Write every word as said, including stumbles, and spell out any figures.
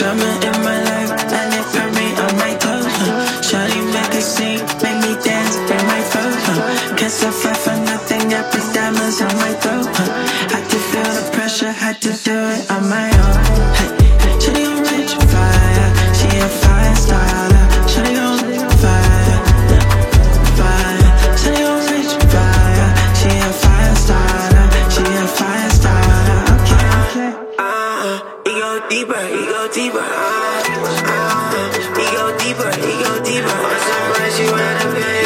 drama in my life, and it hurt me on my toes, huh? Shawty make a scene, make me dance in my throat, huh? Can't suffer for nothing, got the diamonds on my throat, huh? Had to feel the pressure, had to do it on my own. Hey, shawty on rich fire, she a fire starter. Shawty on fire, fire. Shawty on rich fire, she a fire starter. She a fire starter. Okay, okay. Uh, it go deeper, it go deeper. Uh, uh, it go deeper, it go deeper. On some price you wanna pay.